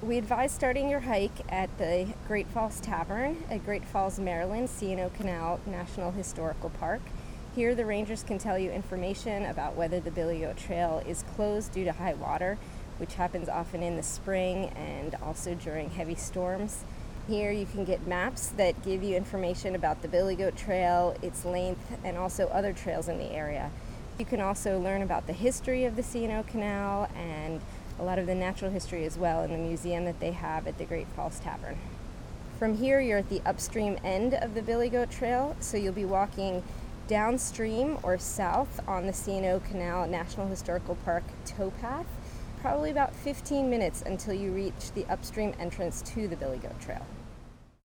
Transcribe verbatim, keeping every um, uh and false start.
We advise starting your hike at the Great Falls Tavern at Great Falls, Maryland, C and O Canal National Historical Park. Here, the rangers can tell you information about whether the Billy Goat Trail is closed due to high water, which happens often in the spring and also during heavy storms. Here, you can get maps that give you information about the Billy Goat Trail, its length, and also other trails in the area. You can also learn about the history of the C and O Canal and a lot of the natural history as well in the museum that they have at the Great Falls Tavern. From here, you're at the upstream end of the Billy Goat Trail, so you'll be walking downstream or south on the C and O Canal National Historical Park towpath, probably about fifteen minutes until you reach the upstream entrance to the Billy Goat Trail.